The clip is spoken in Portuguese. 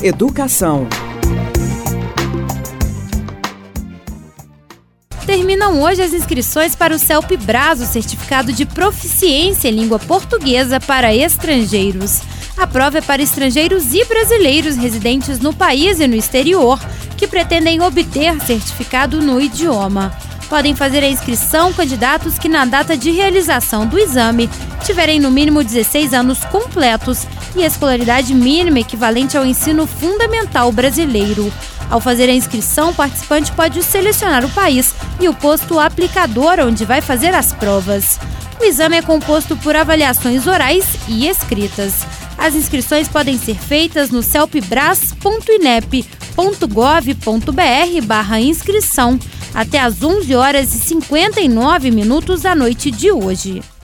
Educação. Terminam hoje as inscrições para o CELPE-BRAS, o Certificado de Proficiência em Língua Portuguesa para Estrangeiros. A prova é para estrangeiros e brasileiros residentes no país e no exterior que pretendem obter certificado no idioma. Podem fazer a inscrição candidatos que, na data de realização do exame, tiverem no mínimo 16 anos completos e escolaridade mínima equivalente ao ensino fundamental brasileiro. Ao fazer a inscrição, o participante pode selecionar o país e o posto aplicador onde vai fazer as provas. O exame é composto por avaliações orais e escritas. As inscrições podem ser feitas no celpebras.inep.gov.br/inscrição até às 11h59 da noite de hoje.